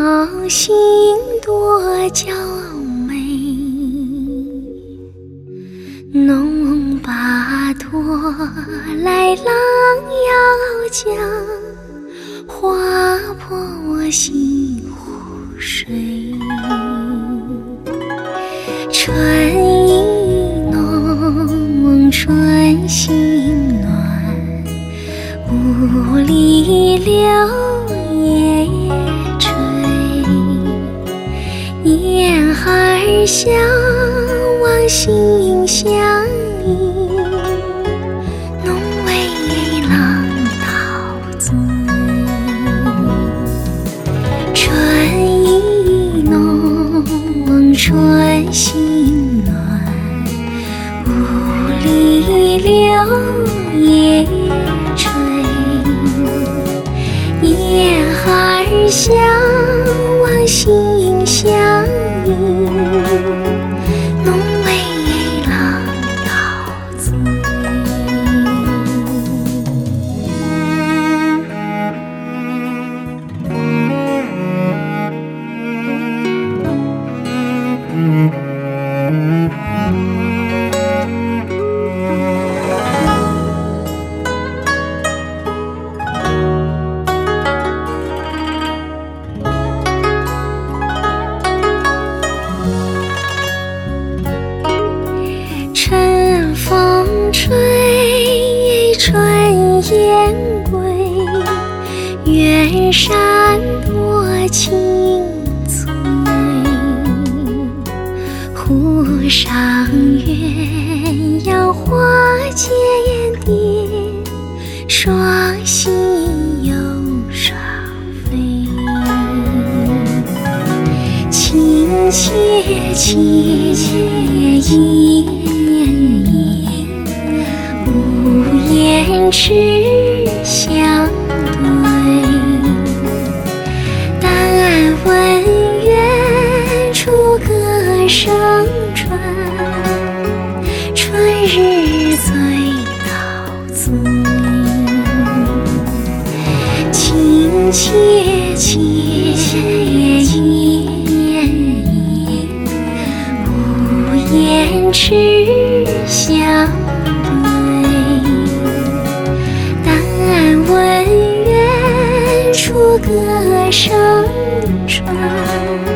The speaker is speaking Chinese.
心多娇美，弄把拖来郎要将，划破我心湖水。春意浓，春心暖，雾里柳叶垂，燕儿相望心相依，浓为郎陶醉。春意浓，春心暖，雾里柳叶垂，燕儿相望心相依，浓为郎陶醉。春风吹，春燕归，远山多青翠。湖上鸳鸯花间蝶，双栖又双飞。情切切意无言痴相对，但闻远处歌声传，春日最陶醉。情切切意无言痴相对，但闻远处歌声传。